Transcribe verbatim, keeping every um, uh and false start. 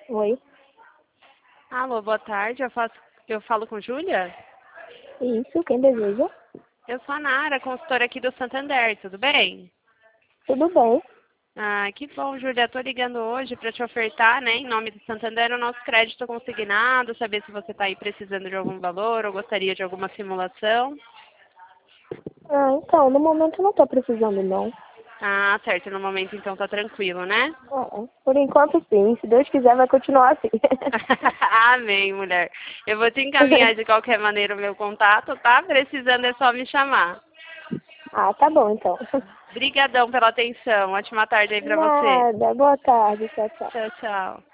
Oi, Alô, boa tarde. Eu, faço, eu falo com Júlia? isso, quem deseja? Eu sou a Nara, consultora aqui do Santander, tudo bem? Tudo bem. Ah, que bom, Júlia. Estou ligando hoje para te ofertar, né, em nome do Santander, o nosso crédito consignado, saber se você está aí precisando de algum valor ou gostaria de alguma simulação. Ah, então, no momento eu não tô precisando, não. Ah, certo. No momento, então, tá tranquilo, né? É, por enquanto, sim. Se Deus quiser, vai continuar assim. Amém, mulher. Eu vou te encaminhar de qualquer maneira o meu contato, tá? Precisando é só me chamar. Ah, tá bom, então. Obrigadão pela atenção. Ótima tarde aí pra você. Nada. Boa tarde. Tchau, tchau. Tchau, tchau.